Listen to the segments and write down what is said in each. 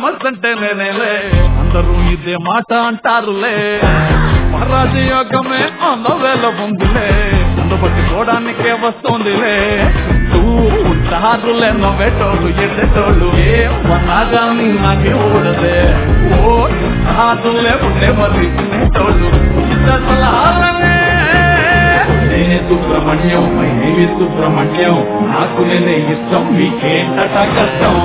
famous అంటే నేనేలే అందరూ ఇదే మాట అంటారులే మహారాజ యోగమే అందవేళ ఉందిలే అందుబట్టుకోవడానికే వస్తుందిలే ఉంటారులే నవ్వేటోళ్ళు ఎట్టేటోళ్ళు ఏమన్నాగాని నాకే ఊడదే ఓ ఉంటారులే ఉండే మరి తినేటోళ్ళు సలహాలనే నేనే సుబ్రహ్మణ్యం నేనే సుబ్రహ్మణ్యం నాకు నేనే ఇష్టం మీకేంటట కష్టం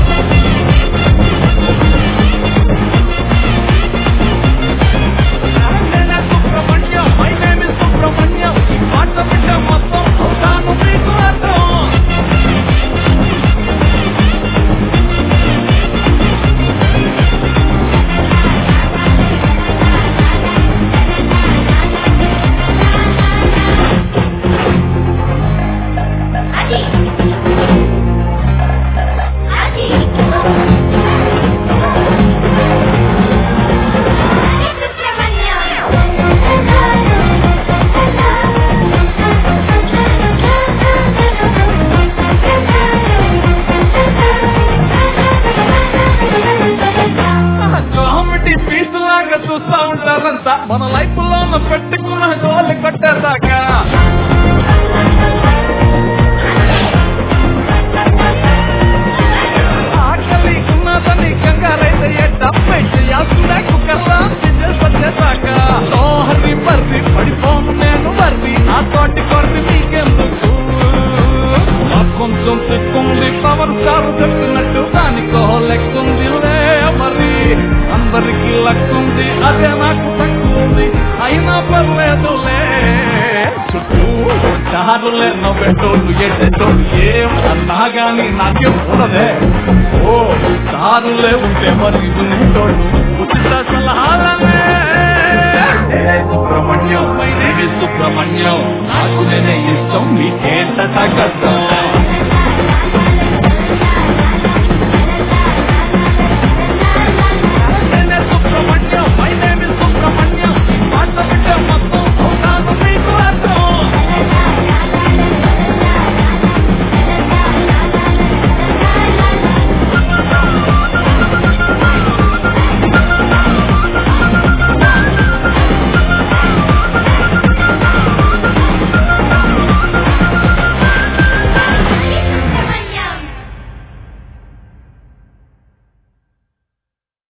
చూస్తా ఉంటారంతా మన లైఫ్ లో పెట్టుకున్న గోలు కొట్టేదాకా ఆకలి ఉన్నదని కంగారైతే ఎట్టేసాక హరి బర్రి పడిపోను నేను బర్రి నా తోటి కొర్రి మీకెందుకు కొంచెం సిక్కుంది పవర్ స్టార్ చెప్పినట్టు దానికో లెక్కుంది మరి అందరికి లక్కుంది అదే నాకు తక్కువంది అయినా పర్లేదులే చుట్టూ చారులే నవ్వేటోళ్ళు ఎట్టేటోళ్ళు ఏం అన్నా గాని నాకే ఉండదే ఓ చారులే ఉంటే మరి వినేటోళ్ళు ఉచిత సలహాలనే సుబ్రహ్మణ్యం సుబ్రహ్మణ్యం నాకు నేనే ఇష్టం మీకేంట కష్టం